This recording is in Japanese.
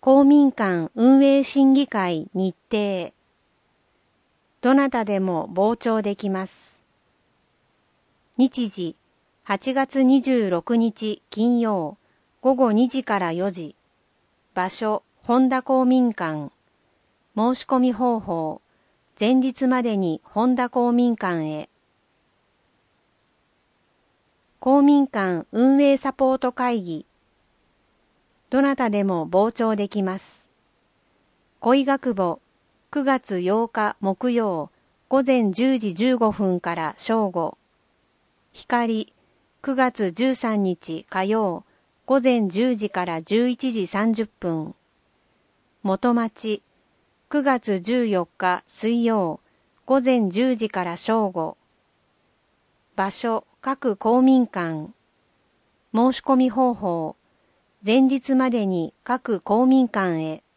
公民館運営審議会日程。どなたでも傍聴できます。日時、8月26日金曜、午後2時から4時。場所、本田公民館。申し込み方法、前日までに本田公民館へ。公民館運営サポート会議。どなたでも傍聴できます。恋学簿、9月8日木曜、午前10時15分から正午。光、9月13日火曜、午前10時から11時30分。元町、9月14日水曜、午前10時から正午。場所、各公民館。申し込み方法、前日までに各公民館へ。